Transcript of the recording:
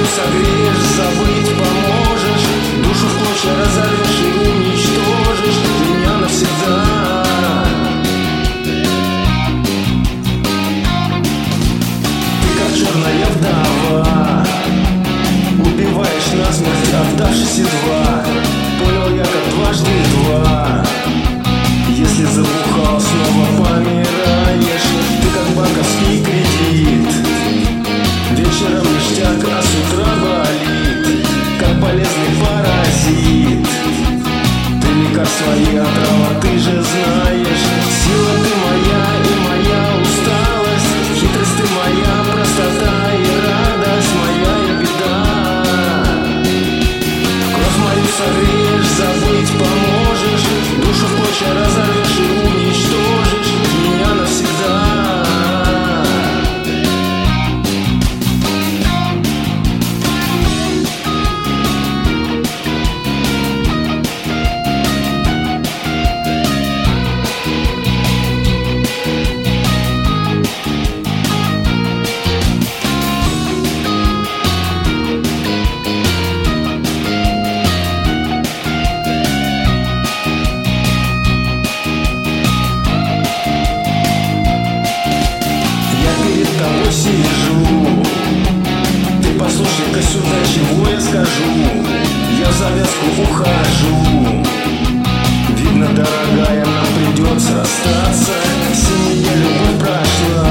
согреешь, забыть поможешь, душу в клочья разорвешь и уничтожишь меня навсегда. Ты как черная вдова, убиваешь насмерть, отдавшись едва. Понял я, как дважды два. Если забухал, снова помираешь. Ты как банковский кредит, вечером ништяк, а с утра болит, как полезный паразит. Ты лекарство и отрава, ты же знаешь. Сила ты моя и моя усталость, хитрость ты моя, простота и радость моя и беда. Кровь мою согреешь, забыть поможешь, душу в клочья разорвешь и уничтожишь меня навсегда. Сижу, ты послушай-ка сюда, чего я скажу. Я в завязку ухожу. Видно, дорогая, нам придется расстаться. Синяя любовь прошла.